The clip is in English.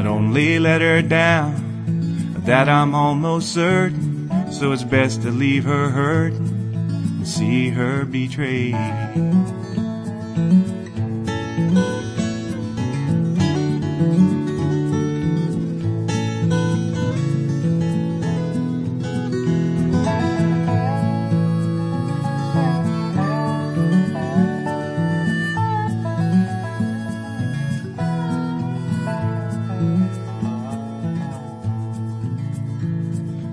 only let her down, that I'm almost certain. So it's best to leave her hurting and see her betrayed.